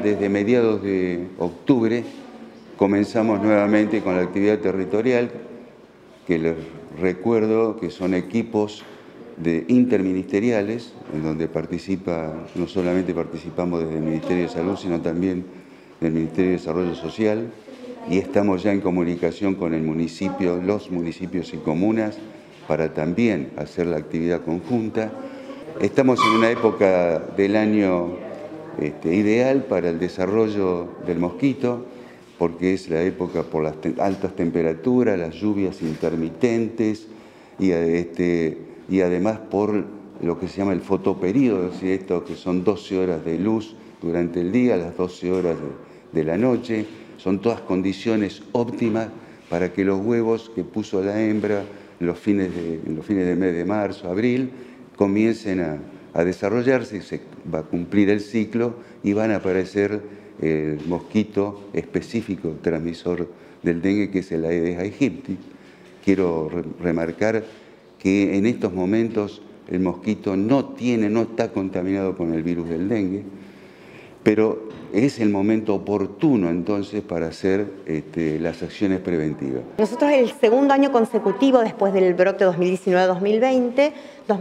desde mediados de octubre comenzamos nuevamente con la actividad territorial, que les recuerdo que son equipos interministeriales, en donde no solamente participamos desde el Ministerio de Salud, sino también del Ministerio de Desarrollo Social, y estamos ya en comunicación con los municipios y comunas para también hacer la actividad conjunta. Estamos en una época del año ideal para el desarrollo del mosquito, porque es la época por las altas temperaturas, las lluvias intermitentes y además por lo que se llama el fotoperíodo, es decir, esto que son 12 horas de luz durante el día, las 12 horas de la noche. Son todas condiciones óptimas para que los huevos que puso la hembra en los fines del mes de marzo, abril, comiencen a desarrollarse, y se va a cumplir el ciclo y van a aparecer el mosquito específico transmisor del dengue, que es el Aedes aegypti. Quiero remarcar que en estos momentos el mosquito no está contaminado con el virus del dengue, pero es el momento oportuno entonces para hacer las acciones preventivas. Nosotros el segundo año consecutivo después del brote 2019-2020,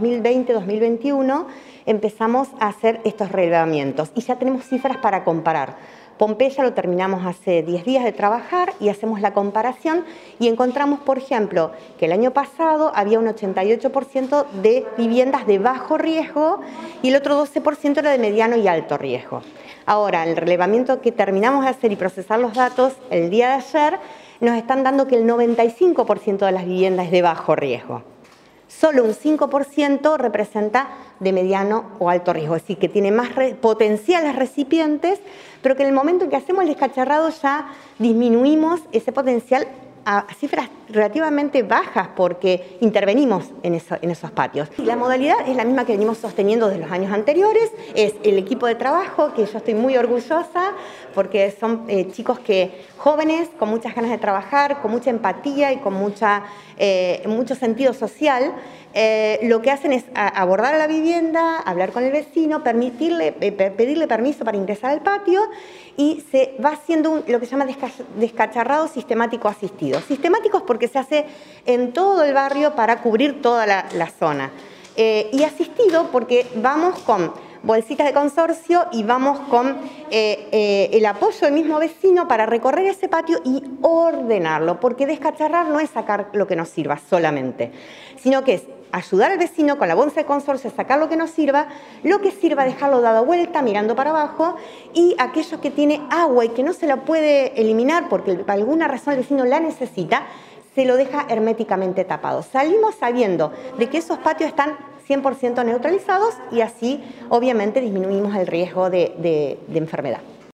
2020-2021, empezamos a hacer estos relevamientos y ya tenemos cifras para comparar. Pompeya lo terminamos hace 10 días de trabajar y hacemos la comparación y encontramos, por ejemplo, que el año pasado había un 88% de viviendas de bajo riesgo y el otro 12% era de mediano y alto riesgo. Ahora, el relevamiento que terminamos de hacer y procesar los datos el día de ayer, nos están dando que el 95% de las viviendas es de bajo riesgo. Solo un 5% representa de mediano o alto riesgo, es decir, que tiene más potenciales recipientes, pero que en el momento en que hacemos el descacharrado ya disminuimos ese potencial a cifras relativamente bajas porque intervenimos en esos patios. La modalidad es la misma que venimos sosteniendo desde los años anteriores, es el equipo de trabajo, que yo estoy muy orgullosa porque son chicos jóvenes, con muchas ganas de trabajar, con mucha empatía y con mucho sentido social. Lo que hacen es abordar a la vivienda, hablar con el vecino, pedirle permiso para ingresar al patio y se va haciendo lo que se llama descacharrado sistemático asistido. Sistemáticos porque se hace en todo el barrio para cubrir toda la zona. Y asistido porque vamos con bolsitas de consorcio y vamos con el apoyo del mismo vecino para recorrer ese patio y ordenarlo, porque descacharrar no es sacar lo que nos sirva solamente, sino que es ayudar al vecino con la bolsa de consorcio a sacar lo que sirva dejarlo dado vuelta, mirando para abajo, y aquellos que tiene agua y que no se la puede eliminar porque por alguna razón el vecino la necesita, se lo deja herméticamente tapado. Salimos sabiendo de que esos patios están 100% neutralizados y así obviamente disminuimos el riesgo de enfermedad.